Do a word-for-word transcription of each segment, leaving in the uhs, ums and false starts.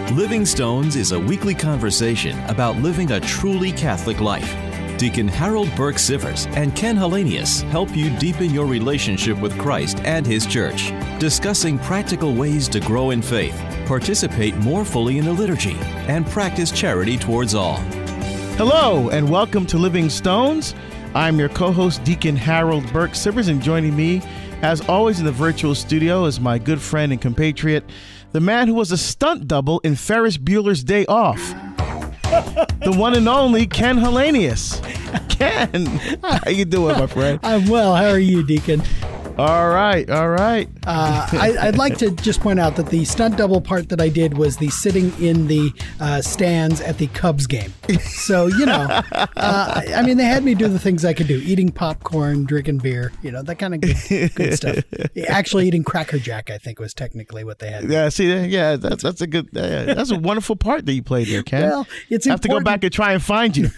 Living Stones is a weekly conversation about living a truly Catholic life. Deacon Harold Burke Sivers and Ken Hallenius help you deepen your relationship with Christ and His Church, discussing practical ways to grow in faith, participate more fully in the liturgy, and practice charity towards all. Hello, and welcome to Living Stones. I'm your co-host, Deacon Harold Burke Sivers, and joining me, as always, in the virtual studio is my good friend and compatriot, the man who was a stunt double in Ferris Bueller's Day Off, the one and only Ken Hallenius. Ken, how you doing, my friend? I'm well. How are you, Deacon? All right, all right. Uh, I, I'd like to just point out that the stunt double part that I did was the sitting in the uh, stands at the Cubs game. So, you know, uh, I mean, they had me do the things I could do, eating popcorn, drinking beer, you know, that kind of good, good stuff. Actually eating Cracker Jack, I think, was technically what they had. Yeah, see, yeah, that's that's a good, uh, that's a wonderful part that you played there, Ken. Well, it's I have important. to go back and try and find you.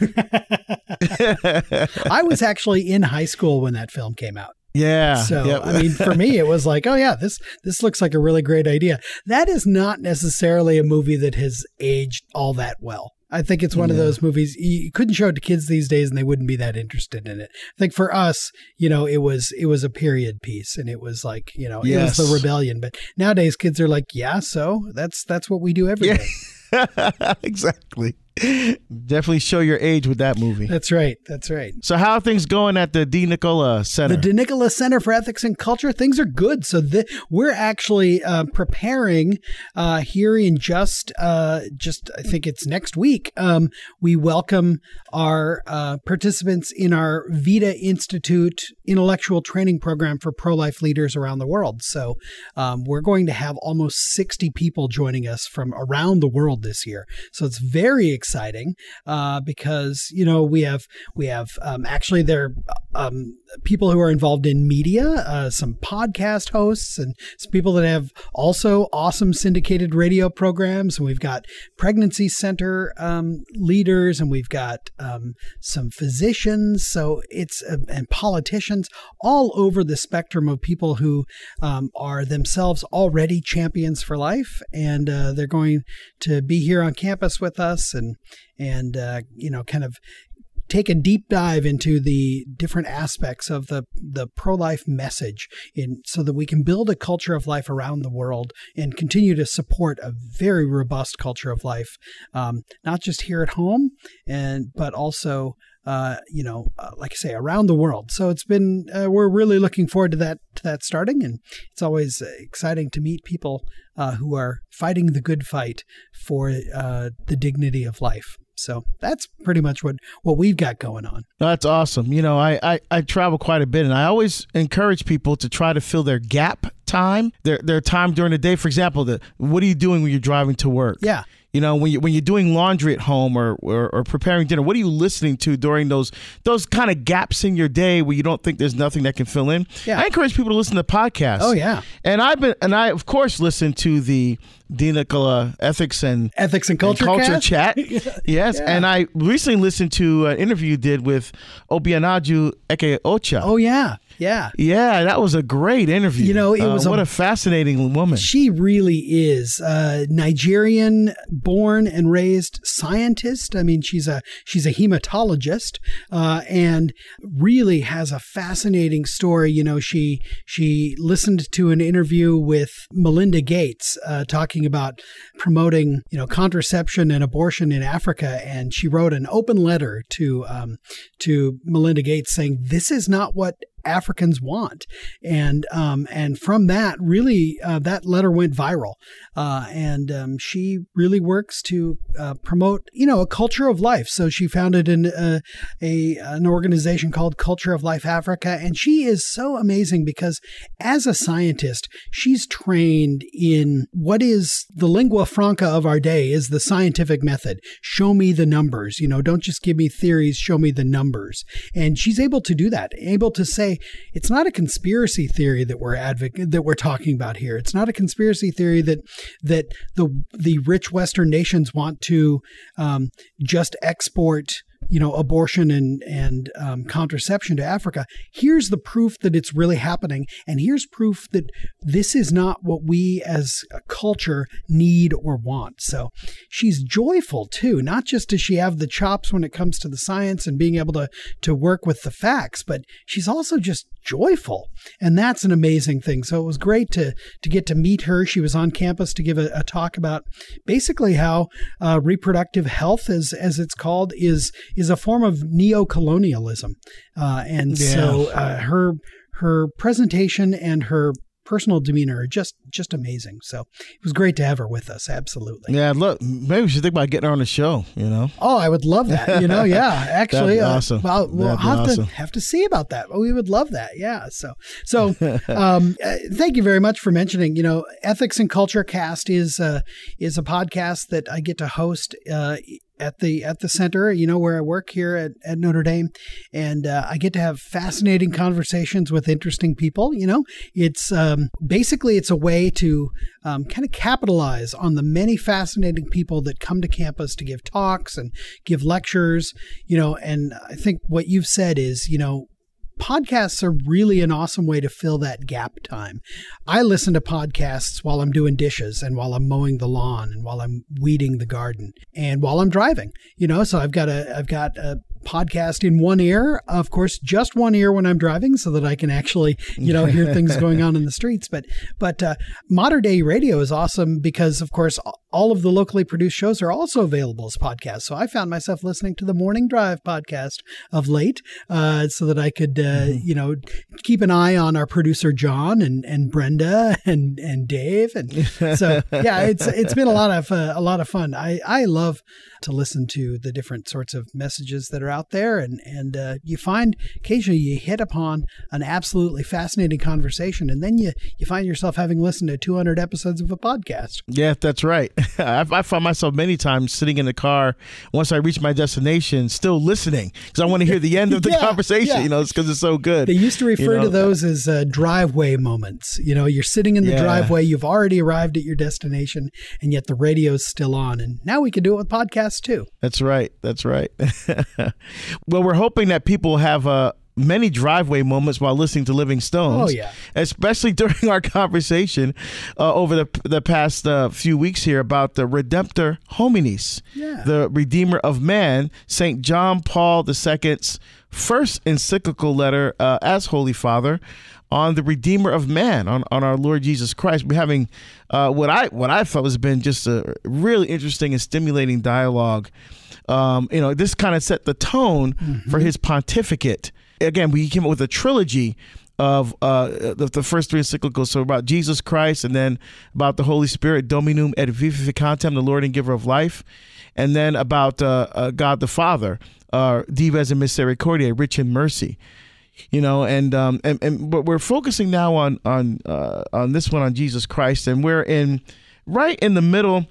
I was actually in high school when that film came out. Yeah. So, yep. I mean, for me, it was like, oh, yeah, this this looks like a really great idea. That is not necessarily a movie that has aged all that well. I think it's one yeah. of those movies you couldn't show it to kids these days and they wouldn't be that interested in it. I think for us, you know, it was it was a period piece and it was like, you know, yes. it was the rebellion. But nowadays kids are like, yeah, so that's that's what we do every yeah. day. Exactly. Definitely show your age with that movie. That's right. That's right. So how are things going at the De Nicola Center? The De Nicola Center for Ethics and Culture, things are good. So the, we're actually uh, preparing uh, here in just, uh, just I think it's next week. Um, we welcome our uh, participants in our Vita Institute intellectual training program for pro-life leaders around the world. So um, we're going to have almost sixty people joining us from around the world this year. So it's very exciting uh, because, you know, we have we have um, actually there are um, people who are involved in media, uh, some podcast hosts and some people that have also awesome syndicated radio programs. And we've got pregnancy center um, leaders and we've got um, some physicians. So it's uh, and politicians all over the spectrum of people who um, are themselves already champions for life. And uh, they're going to be here on campus with us and and, uh, you know, kind of take a deep dive into the different aspects of the, the pro-life message in so that we can build a culture of life around the world and continue to support a very robust culture of life, um, not just here at home, and but also Uh, you know, uh, like I say, around the world. So it's been, uh, we're really looking forward to that, to that starting. And it's always exciting to meet people uh, who are fighting the good fight for uh, the dignity of life. So that's pretty much what, what we've got going on. That's awesome. You know, I, I, I travel quite a bit and I always encourage people to try to fill their gap time, their their time during the day. For example, the what are you doing when you're driving to work? Yeah. You know, when you when you're doing laundry at home or, or or preparing dinner, what are you listening to during those those kind of gaps in your day where you don't think there's nothing that can fill in? Yeah. I encourage people to listen to podcasts. Oh yeah. And I've been and I of course listen to the De Nicola Ethics and Ethics and Culture, and culture Chat. Chat. Yes. Yeah. And I recently listened to an interview you did with Obianaju Eke Ocha. Oh yeah. Yeah. Yeah, that was a great interview. You know, it was uh, what a, a fascinating woman. She really is a Nigerian born and raised scientist. I mean, she's a she's a hematologist uh, and really has a fascinating story. You know, she she listened to an interview with Melinda Gates uh, talking about promoting, you know, contraception and abortion in Africa, and she wrote an open letter to um, to Melinda Gates saying, "This is not what Africans want." And um, and from that, really, uh, that letter went viral. Uh, and um, she really works to uh, promote, you know, a culture of life. So she founded an, uh, a an organization called Culture of Life Africa. And she is so amazing because as a scientist, she's trained in what is the lingua franca of our day is the scientific method. Show me the numbers, you know, don't just give me theories, show me the numbers. And she's able to do that, able to say, it's not a conspiracy theory that we're advoc- that we're talking about here. It's not a conspiracy theory that that the the rich Western nations want to um, just export you know, abortion and, and um, contraception to Africa. Here's the proof that it's really happening. And here's proof that this is not what we as a culture need or want. So she's joyful too. Not just does she have the chops when it comes to the science and being able to, to work with the facts, but she's also just joyful. And that's an amazing thing. So it was great to to get to meet her. She was on campus to give a, a talk about basically how uh, reproductive health, as as it's called, is is a form of neocolonialism. Uh, and yeah. so uh, her her presentation and her personal demeanor are just just amazing. So it was great to have her with us. Absolutely. Yeah, look, maybe we should think about getting her on the show, you know? Oh, I would love that. You know, yeah, actually. That'd be awesome. Uh, well, we'll That'd be have awesome. to have to see about that. We would love that. Yeah. So, so um, uh, thank you very much for mentioning, you know, Ethics and Culture Cast is, uh, is a podcast that I get to host, uh, at the at the center, you know, where I work here at, at Notre Dame. And uh, I get to have fascinating conversations with interesting people. You know, it's um, basically it's a way to um, kind of capitalize on the many fascinating people that come to campus to give talks and give lectures, you know, and I think what you've said is, you know, podcasts are really an awesome way to fill that gap time. I listen to podcasts while I'm doing dishes and while I'm mowing the lawn and while I'm weeding the garden and while I'm driving, you know, so I've got a, I've got a podcast in one ear, of course, just one ear when I'm driving so that I can actually, you know, hear things going on in the streets. But, but uh, Modern Day Radio is awesome because, of course, all of the locally produced shows are also available as podcasts. So I found myself listening to the Morning Drive podcast of late uh, so that I could, uh, mm-hmm. you know, keep an eye on our producer, John and, and Brenda and, and Dave. And so, yeah, it's, it's been a lot of, uh, a lot of fun. I, I love to listen to the different sorts of messages that are out there. And, and uh, you find occasionally you hit upon an absolutely fascinating conversation. And then you, you find yourself having listened to two hundred episodes of a podcast. Yeah, that's right. I, I find myself many times sitting in the car once I reach my destination, still listening because I want to hear the end of the yeah, conversation, yeah. you know, it's because it's so good. They used to refer you know? to those as uh, driveway moments. You know, you're sitting in the yeah. driveway, you've already arrived at your destination, and yet the radio's still on. And now we can do it with podcasts too. That's right. That's right. Well, we're hoping that people have uh, many driveway moments while listening to Living Stones. Oh, yeah. Especially during our conversation uh, over the the past uh, few weeks here about the Redemptor Hominis, yeah. the Redeemer of Man, Saint John Paul the Second's first encyclical letter uh, as Holy Father on the Redeemer of Man, on, on our Lord Jesus Christ. We're having uh, what I what I felt has been just a really interesting and stimulating dialogue. Um, you know, this kind of set the tone mm-hmm. for his pontificate. Again, we came up with a trilogy of uh, the, the first three encyclicals. So about Jesus Christ, and then about the Holy Spirit, Dominum et Vivificantem, the Lord and Giver of life, and then about uh, uh, God the Father, uh, Dives and Misericordiae, rich in mercy. You know, and um, and and but we're focusing now on on uh, on this one on Jesus Christ, and we're in right in the middle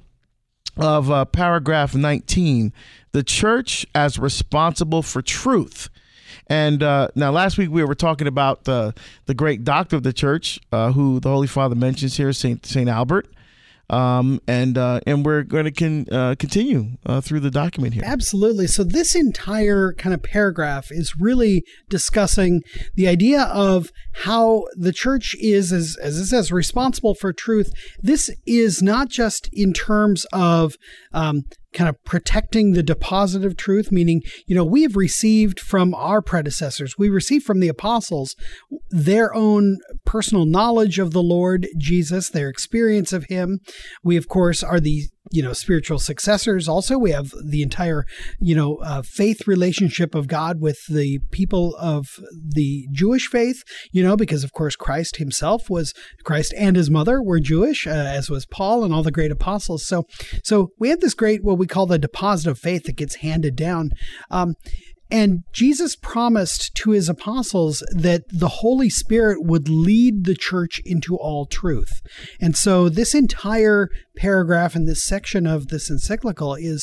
of uh, paragraph nineteen, the church as responsible for truth. And uh, now last week we were talking about the the great doctor of the church, uh, who the Holy Father mentions here, Saint Saint Albert. Um, and uh, and we're going to con- uh, continue uh, through the document here. Absolutely. So this entire kind of paragraph is really discussing the idea of how the church is, as, as it says, responsible for truth. This is not just in terms of um, kind of protecting the deposit of truth, meaning, you know, we have received from our predecessors, we received from the apostles their own personal knowledge of the Lord Jesus, their experience of him. We, of course, are the, you know, spiritual successors. Also, we have the entire, you know, uh, faith relationship of God with the people of the Jewish faith, you know, because, of course, Christ himself was, Christ and his mother were Jewish, uh, as was Paul and all the great apostles. So, so we have this great, what we call the deposit of faith that gets handed down. Um, And Jesus promised to his apostles that the Holy Spirit would lead the church into all truth. And so this entire paragraph in this section of this encyclical is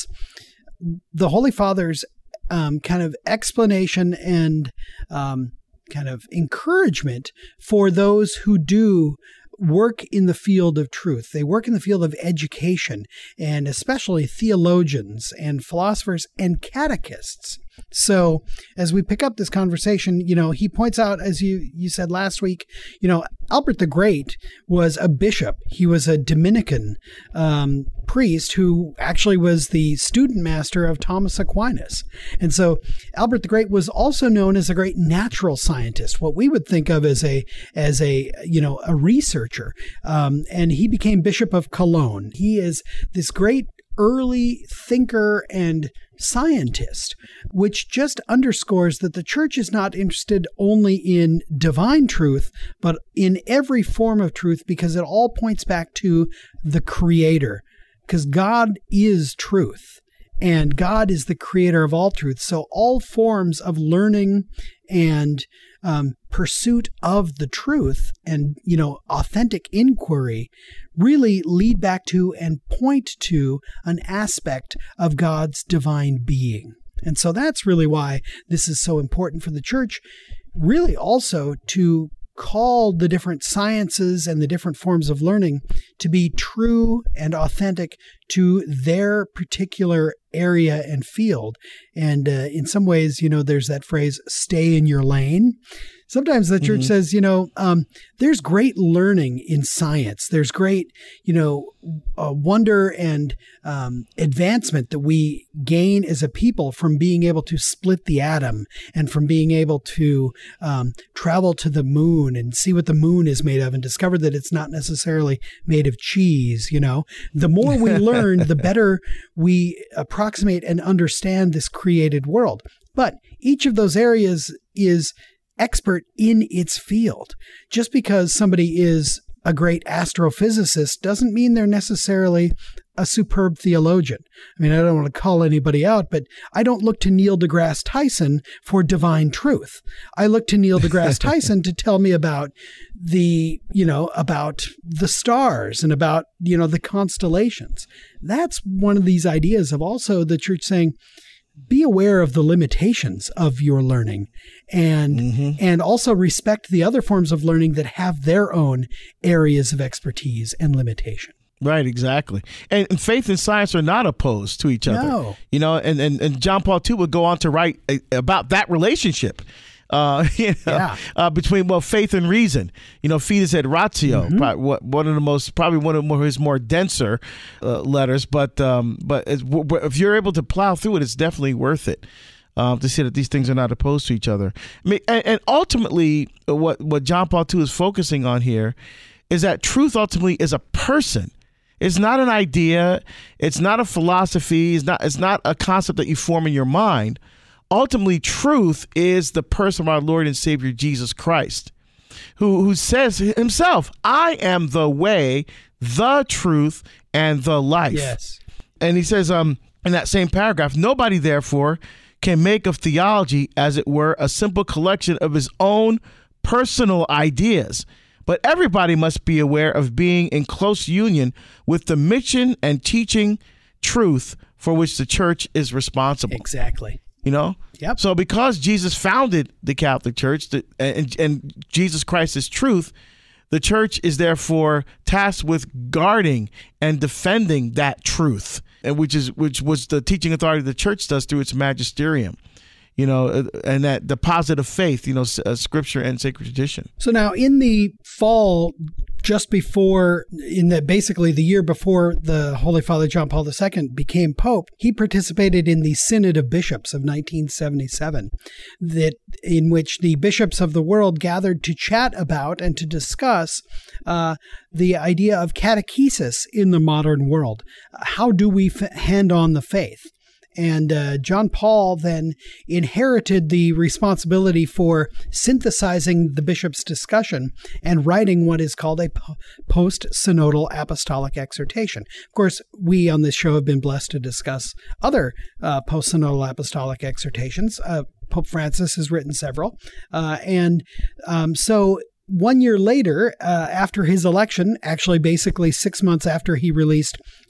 the Holy Father's um, kind of explanation and um, kind of encouragement for those who do work in the field of truth. They work in the field of education, and especially theologians and philosophers and catechists. So as we pick up this conversation, you know, he points out, as you, you said last week, you know, Albert the Great was a bishop. He was a Dominican um, priest who actually was the student master of Thomas Aquinas. And so Albert the Great was also known as a great natural scientist, what we would think of as a, as a, you know, a researcher. Um, and he became Bishop of Cologne. He is this great early thinker and scientist, which just underscores that the church is not interested only in divine truth, but in every form of truth, because it all points back to the Creator, because God is truth and God is the creator of all truth. So all forms of learning and um, pursuit of the truth and, you know, authentic inquiry really lead back to and point to an aspect of God's divine being. And so that's really why this is so important for the church, really also to call the different sciences and the different forms of learning to be true and authentic to their particular area and field. And uh, in some ways, you know, there's that phrase, stay in your lane. Sometimes the church mm-hmm. says, you know, um, there's great learning in science. There's great, you know, uh, wonder and um, advancement that we gain as a people from being able to split the atom and from being able to um, travel to the moon and see what the moon is made of and discover that it's not necessarily made of cheese. You know, the more we learn, the better we approximate and understand this created world. But each of those areas is expert in its field. Just because somebody is a great astrophysicist doesn't mean they're necessarily a superb theologian. I mean, I don't want to call anybody out, but I don't look to Neil deGrasse Tyson for divine truth. I look to Neil deGrasse Tyson to tell me about the, you know, about the stars and about, you know, the constellations. That's one of these ideas of also the church saying, be aware of the limitations of your learning and mm-hmm. and also respect the other forms of learning that have their own areas of expertise and limitation. Right, exactly. And, and faith and science are not opposed to each other. No. You know, and, and, and John Paul the Second would go on to write a, about that relationship. Uh, you know, yeah. uh, between well, faith and reason, you know, Fides et Ratio, mm-hmm. probably, one of the most, probably one of his more denser uh, letters. But um, but if you're able to plow through it, it's definitely worth it um, to see that these things are not opposed to each other. I mean, and, and ultimately, what what John Paul the Second is focusing on here is that truth ultimately is a person. It's not an idea. It's not a philosophy. It's not. It's not a concept that you form in your mind. Ultimately, truth is the person of our Lord and Savior, Jesus Christ, who, who says himself, I am the way, the truth, and the life. Yes. And he says um, in that same paragraph, nobody, therefore, can make of theology, as it were, a simple collection of his own personal ideas. But everybody must be aware of being in close union with the mission and teaching truth for which the church is responsible. Exactly. You know? Yep. So because Jesus founded the Catholic Church the, and, and Jesus Christ is truth, the church is therefore tasked with guarding and defending that truth, and which is which was the teaching authority the church does through its magisterium. You know, and that deposit of faith, you know, uh, scripture and sacred tradition. So now in the fall, just before, in the basically the year before the Holy Father John Paul the Second became Pope, he participated in the Synod of Bishops of nineteen seventy-seven, that in which the bishops of the world gathered to chat about and to discuss uh, the idea of catechesis in the modern world. How do we f- hand on the faith? And uh, John Paul then inherited the responsibility for synthesizing the bishop's discussion and writing what is called a post-synodal apostolic exhortation. Of course, we on this show have been blessed to discuss other uh, post-synodal apostolic exhortations. Uh, Pope Francis has written several. Uh, and um, so one year later, uh, after his election, actually basically six months after he released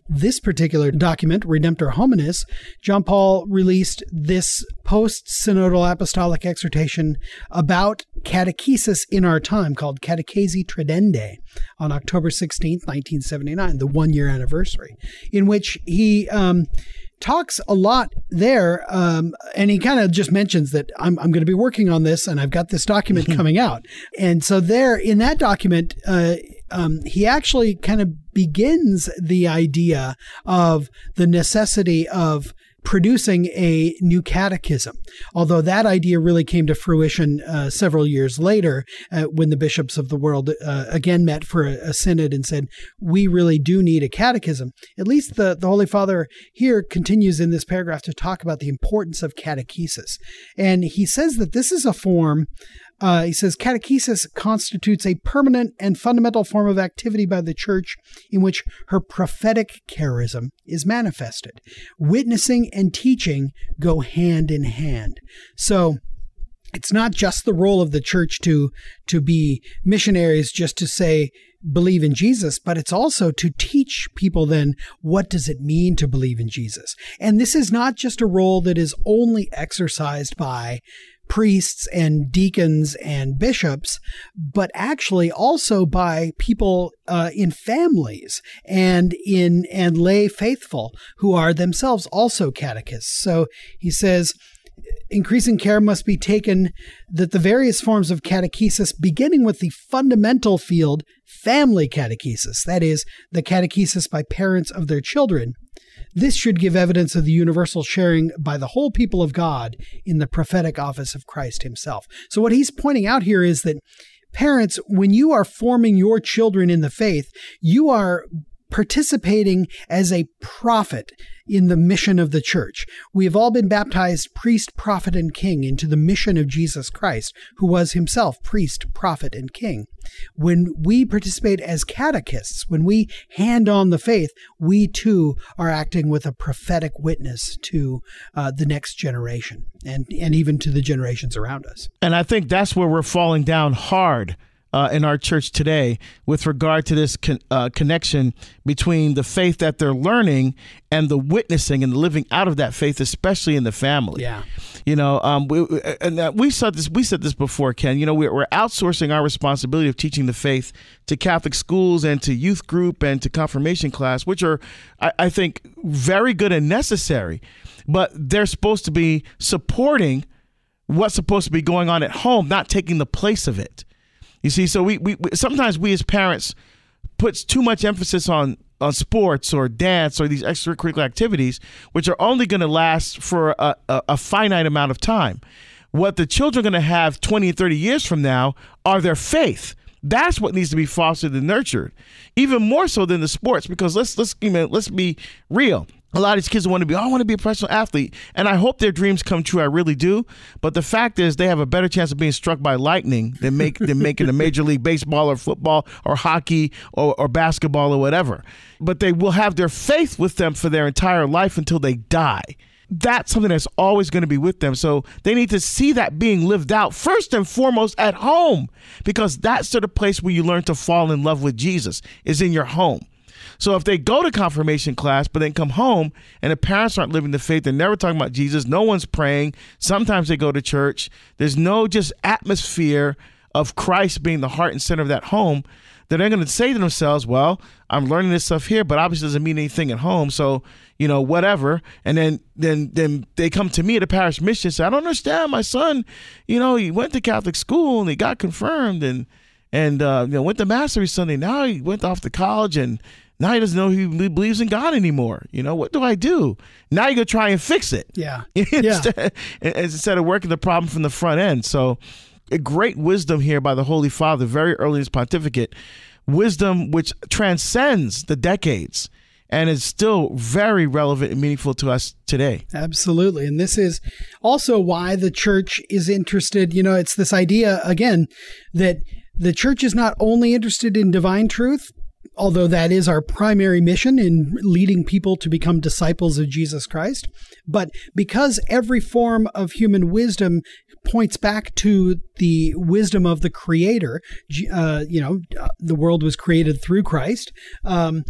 this particular document, Redemptor Hominis, John Paul released this post-synodal apostolic exhortation about catechesis in our time called Catechesi Tradendae on October sixteenth, nineteen seventy-nine, the one-year anniversary, in which he um, talks a lot there, um, and he kind of just mentions that I'm, I'm going to be working on this, and I've got this document coming out. And so there, in that document, uh, um, he actually kind of begins the idea of the necessity of producing a new catechism, although that idea really came to fruition uh, several years later uh, when the bishops of the world uh, again met for a, a synod and said, we really do need a catechism. At least the, the Holy Father here continues in this paragraph to talk about the importance of catechesis. And he says that this is a form Uh, he says, catechesis constitutes a permanent and fundamental form of activity by the Church in which her prophetic charism is manifested. Witnessing and teaching go hand in hand. So it's not just the role of the Church to, to be missionaries, just to say, believe in Jesus, but it's also to teach people then, what does it mean to believe in Jesus? And this is not just a role that is only exercised by priests and deacons and bishops, but actually also by people uh, in families and in and lay faithful who are themselves also catechists. So he says, increasing care must be taken that the various forms of catechesis, beginning with the fundamental field, family catechesis, that is, the catechesis by parents of their children, this should give evidence of the universal sharing by the whole people of God in the prophetic office of Christ himself. So what he's pointing out here is that parents, when you are forming your children in the faith, you are participating as a prophet in the mission of the Church. We have all been baptized priest, prophet, and king into the mission of Jesus Christ, who was himself priest, prophet, and king. When we participate as catechists, when we hand on the faith, we too are acting with a prophetic witness to uh, the next generation and, and even to the generations around us. And I think that's where we're falling down hard Uh, in our church today with regard to this con- uh, connection between the faith that they're learning and the witnessing and the living out of that faith, especially in the family. Yeah. You know, um, we, and uh, we said this, we said this before, Ken, you know, we're, we're outsourcing our responsibility of teaching the faith to Catholic schools and to youth group and to confirmation class, which are, I, I think, very good and necessary, but they're supposed to be supporting what's supposed to be going on at home, not taking the place of it. You see, so we, we, we sometimes we as parents puts too much emphasis on, on sports or dance or these extracurricular activities, which are only going to last for a, a, a finite amount of time. What the children are going to have twenty and thirty years from now are their faith. That's what needs to be fostered and nurtured, even more so than the sports. Because let's let's you know, let's be real. A lot of these kids want to be, oh, I want to be a professional athlete. And I hope their dreams come true. I really do. But the fact is they have a better chance of being struck by lightning than make than making a Major League Baseball or football or hockey or, or basketball or whatever. But they will have their faith with them for their entire life until they die. That's something that's always going to be with them. So they need to see that being lived out first and foremost at home, because that's the place where you learn to fall in love with Jesus, is in your home. So if they go to confirmation class, but then come home and the parents aren't living the faith, they're never talking about Jesus, no one's praying, sometimes they go to church, there's no just atmosphere of Christ being the heart and center of that home, then they're going to say to themselves, well, I'm learning this stuff here, but obviously doesn't mean anything at home, so, you know, whatever. And then then then they come to me at a parish mission and say, I don't understand, my son, you know, he went to Catholic school and he got confirmed and, and uh, you know, went to Mass every Sunday. Now he went off to college and now he doesn't know he believes in God anymore. You know, what do I do? Now you're going to try and fix it. Yeah. instead, yeah. instead of working the problem from the front end. So a great wisdom here by the Holy Father, very early in his pontificate, wisdom which transcends the decades and is still very relevant and meaningful to us today. Absolutely. And this is also why the church is interested. You know, it's this idea, again, that the church is not only interested in divine truth, although that is our primary mission in leading people to become disciples of Jesus Christ. But because every form of human wisdom points back to the wisdom of the Creator, uh, you know, the world was created through Christ. Um,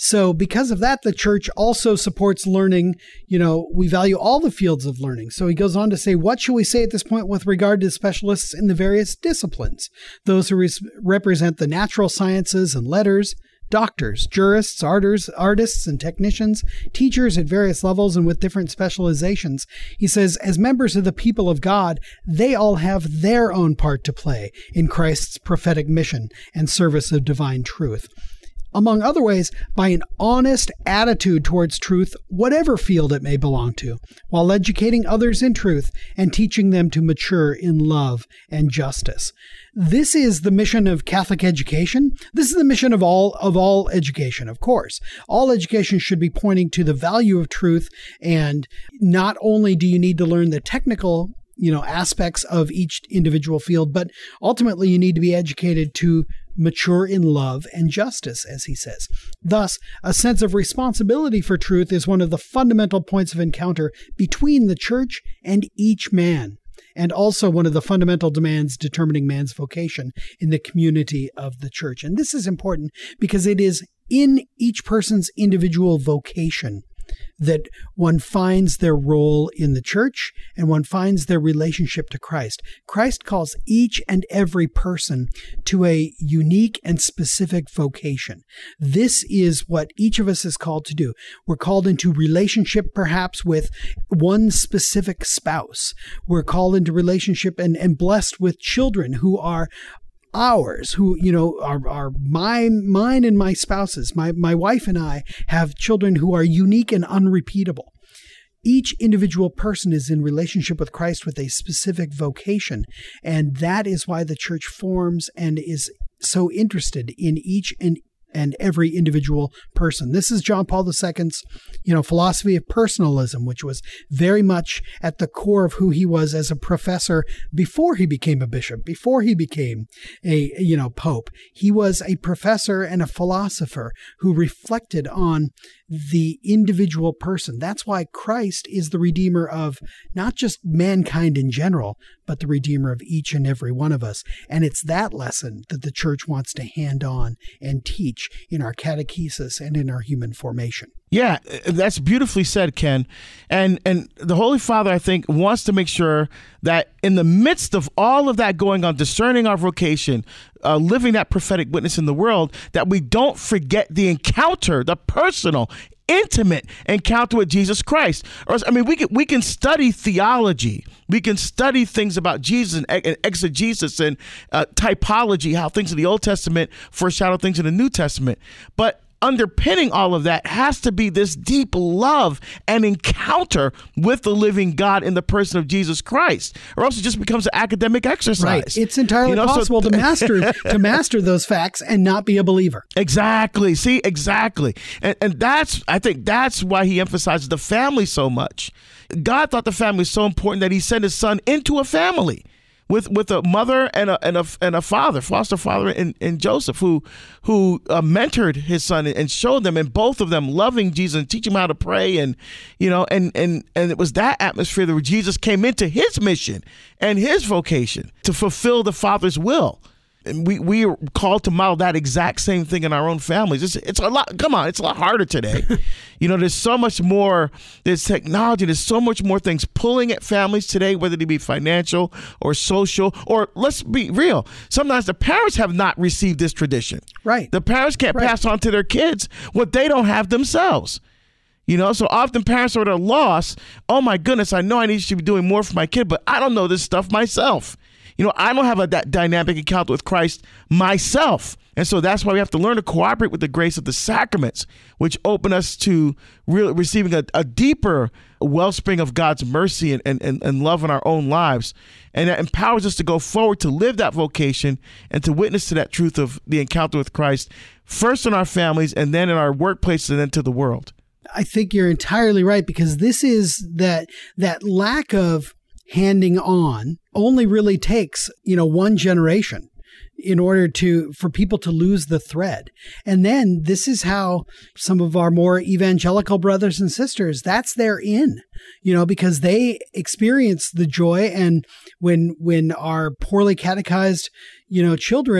So because of that, the church also supports learning. You know, we value all the fields of learning. So he goes on to say, what should we say at this point with regard to specialists in the various disciplines? Those who res- represent the natural sciences and letters, doctors, jurists, artists, artists and technicians, teachers at various levels and with different specializations. He says, as members of the people of God, they all have their own part to play in Christ's prophetic mission and service of divine truth. Among other ways, by an honest attitude towards truth, whatever field it may belong to, while educating others in truth and teaching them to mature in love and justice. This is the mission of Catholic education. This is the mission of all of all education, of course. All education should be pointing to the value of truth, and not only do you need to learn the technical you know, aspects of each individual field, but ultimately you need to be educated to mature in love and justice, as he says. Thus, a sense of responsibility for truth is one of the fundamental points of encounter between the church and each man, and also one of the fundamental demands determining man's vocation in the community of the church. And this is important because it is in each person's individual vocation that one finds their role in the church and one finds their relationship to Christ. Christ calls each and every person to a unique and specific vocation. This is what each of us is called to do. We're called into relationship perhaps with one specific spouse. We're called into relationship and, and blessed with children who are ours, who, you know, are, are my, mine and my spouse's. My, my wife and I have children who are unique and unrepeatable. Each individual person is in relationship with Christ with a specific vocation. And that is why the church forms and is so interested in each and and every individual person. This is John Paul the Second's, you know, philosophy of personalism, which was very much at the core of who he was as a professor before he became a bishop, before he became a, you know, pope. He was a professor and a philosopher who reflected on the individual person. That's why Christ is the redeemer of not just mankind in general, but the redeemer of each and every one of us. And it's that lesson that the church wants to hand on and teach in our catechesis and in our human formation. Yeah, that's beautifully said, Ken. And and the Holy Father, I think, wants to make sure that in the midst of all of that going on, discerning our vocation, uh, living that prophetic witness in the world, that we don't forget the encounter, the personal, intimate encounter with Jesus Christ. Or, I mean, we can we can study theology. We can study things about Jesus and, and exegesis and uh, typology, how things in the Old Testament foreshadow things in the New Testament. But underpinning all of that has to be this deep love and encounter with the living God in the person of Jesus Christ, or else it just becomes an academic exercise. Right. It's entirely you know, possible so, to master to master those facts and not be a believer. Exactly. See, exactly. And, and that's, I think that's why he emphasizes the family so much. God thought the family was so important that he sent his son into a family. With with a mother and a and a and a father, foster father, in, in Joseph, who who uh, mentored his son and showed them, and both of them loving Jesus and teaching him how to pray, and you know, and and and it was that atmosphere that where Jesus came into his mission and his vocation to fulfill the Father's will. And we, we are called to model that exact same thing in our own families. It's, it's a lot, come on, it's a lot harder today. You know, there's so much more, there's technology, there's so much more things pulling at families today, whether they be financial or social, or let's be real, sometimes the parents have not received this tradition. Right. The parents can't right. pass on to their kids what they don't have themselves. You know, so often parents are at a loss. Oh my goodness, I know I need to be doing more for my kid, but I don't know this stuff myself. You know, I don't have a that dynamic encounter with Christ myself. And so that's why we have to learn to cooperate with the grace of the sacraments, which open us to really receiving a, a deeper wellspring of God's mercy and, and, and love in our own lives. And that empowers us to go forward, to live that vocation and to witness to that truth of the encounter with Christ, first in our families and then in our workplaces and then to the world. I think you're entirely right, because this is that that lack of handing on only really takes, you know, one generation in order to, for people to lose the thread. And then this is how some of our more evangelical brothers and sisters, that's their in, you know, because they experience the joy. And when, when our poorly catechized, you know, children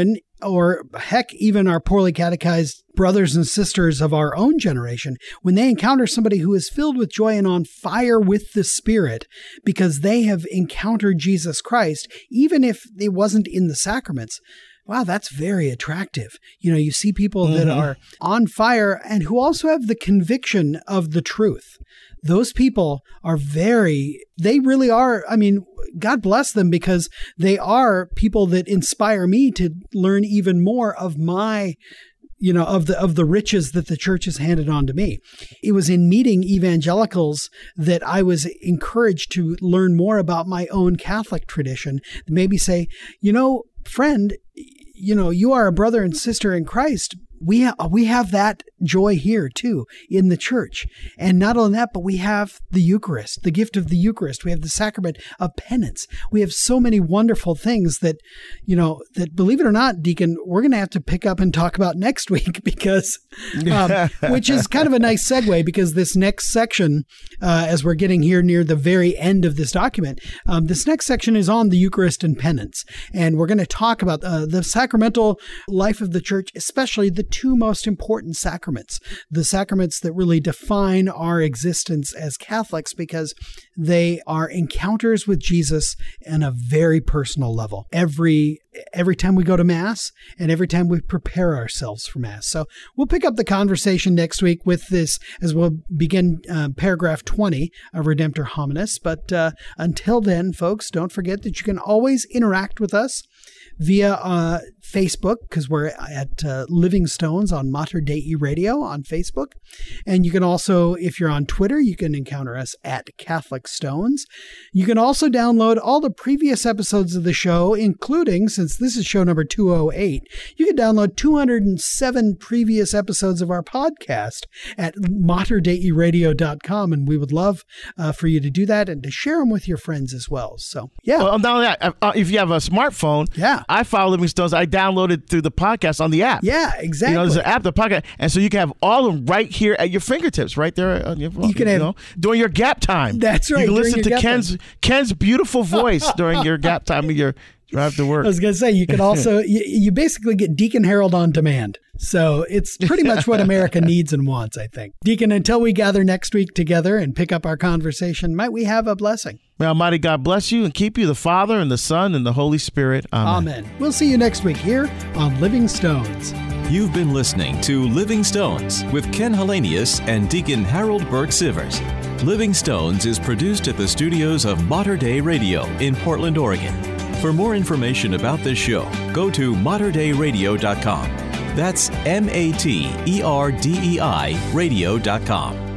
or heck, even our poorly catechized brothers and sisters of our own generation, when they encounter somebody who is filled with joy and on fire with the Spirit because they have encountered Jesus Christ, even if it wasn't in the sacraments, wow, that's very attractive. You know, you see people mm-hmm. that are on fire and who also have the conviction of the truth. Those people are very, they really are, I mean, God bless them, because they are people that inspire me to learn even more of my, you know, of the of the riches that the church has handed on to me. It was in meeting evangelicals that I was encouraged to learn more about my own Catholic tradition. Maybe say, you know, friend, you know, you are a brother and sister in Christ. We ha- we have that joy here too in the church. And not only that, but we have the Eucharist, the gift of the Eucharist. We have the sacrament of penance. We have so many wonderful things that, you know, that, believe it or not, Deacon, we're going to have to pick up and talk about next week, because, um, which is kind of a nice segue, because this next section, uh, as we're getting here near the very end of this document, um, this next section is on the Eucharist and penance. And we're going to talk about uh, the sacramental life of the church, especially the two most important sacraments, the sacraments that really define our existence as Catholics, because they are encounters with Jesus on a very personal level. Every every time we go to Mass and every time we prepare ourselves for Mass. So we'll pick up the conversation next week with this as we'll begin uh, paragraph twenty of Redemptor Hominis. But uh, until then, folks, don't forget that you can always interact with us via uh, Facebook, because we're at uh, Living Stones on Mater Dei Radio on Facebook. And you can also, if you're on Twitter, you can encounter us at Catholic Stones. You can also download all the previous episodes of the show, including, since this is show number two oh eight, you can download two hundred seven previous episodes of our podcast at mater dei radio dot com. And we would love uh, for you to do that and to share them with your friends as well. So, yeah. Well, not only that, uh, if you have a smartphone, yeah. I follow Living Stones. I downloaded through the podcast on the app. Yeah, exactly. You know, there's an app, the podcast, and so you can have all of them right here at your fingertips, right there on your phone. You can you have know, during your gap time. That's right. You can listen to Ken's time. Ken's beautiful voice during your gap time of your drive to work. I was going to say, you can also, you, you basically get Deacon Harold on demand. So it's pretty much what America needs and wants, I think. Deacon, until we gather next week together and pick up our conversation, might we have a blessing? May Almighty God bless you and keep you, the Father and the Son and the Holy Spirit. Amen. Amen. We'll see you next week here on Living Stones. You've been listening to Living Stones with Ken Hallenius and Deacon Harold Burke-Sivers. Living Stones is produced at the studios of Mater Dei Radio in Portland, Oregon. For more information about this show, go to mater dei radio dot com. That's M A T E R D E I radio dot com.